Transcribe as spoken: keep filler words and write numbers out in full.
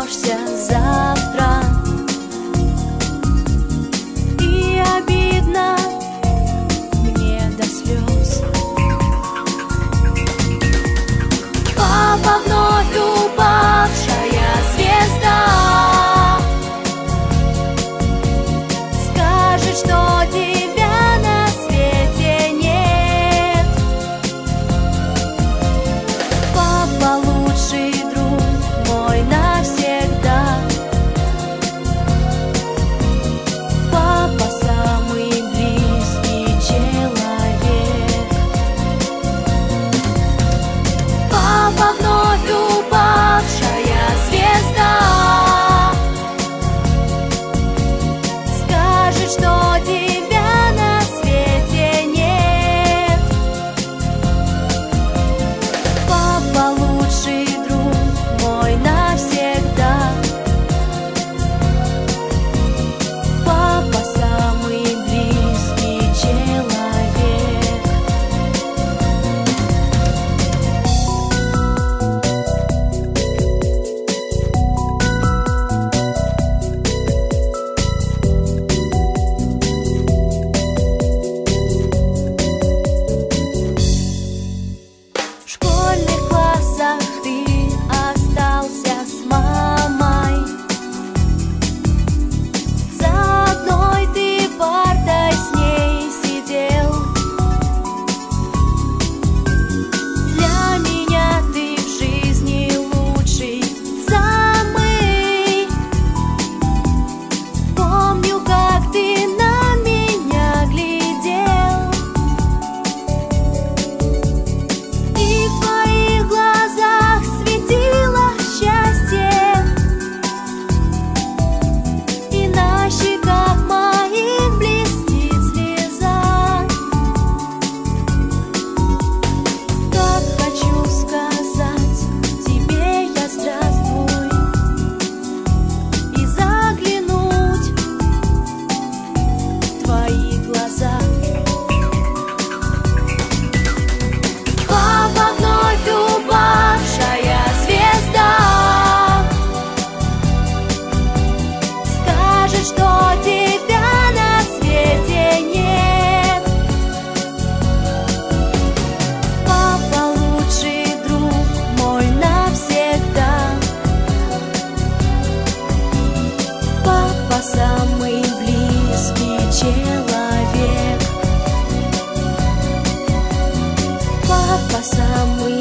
вернешься завтра. И обидно мне до слез. Папа вновь упавшая звезда скажет, что тебя на свете нет. Папа лучший друг мой навсегда. Папа самый близкий человек. Папа вновь упавшая звезда скажет, что тебя на свете нет. Папа лучший друг мой навсегда. Папа самый близкий человек. В школьных классах ты остался с мамой. За одной ты партой с ней сидел. Для меня ты в жизни лучший, самый. Помню, как ты на меня глядел, и в твоих глазах светило счастье, и на щеках моих блестит слеза. Как хочу сказать тебе я здравствуй и заглянуть в твои глаза. Папа вновь упавшая звезда скажет, что тебя на свете нет. Папа лучший друг мой навсегда. Папа самый близкий человек. Папа самый